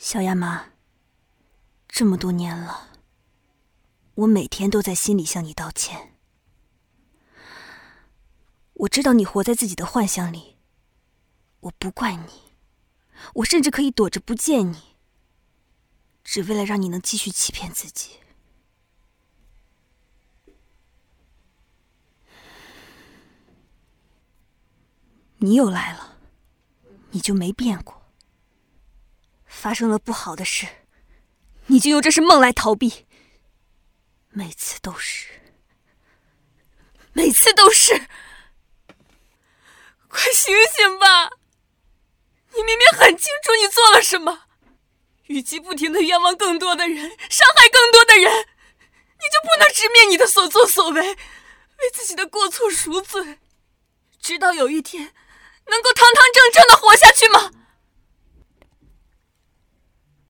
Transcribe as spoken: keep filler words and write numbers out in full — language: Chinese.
小亚麻，这么多年了，我每天都在心里向你道歉。我知道你活在自己的幻想里，我不怪你，我甚至可以躲着不见你，只为了让你能继续欺骗自己。你又来了，你就没变过。发生了不好的事，你就用这是梦来逃避。每次都是，每次都是。 快醒醒吧！你明明很清楚你做了什么，与其不停地冤枉更多的人，伤害更多的人，你就不能直面你的所作所为，为自己的过错赎罪，直到有一天能够堂堂正正地活下去吗？